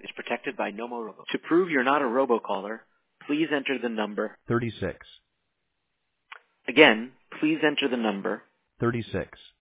is protected by NomoRobo. To prove you're not a robocaller, please enter the number 36. Again, please enter the number 36.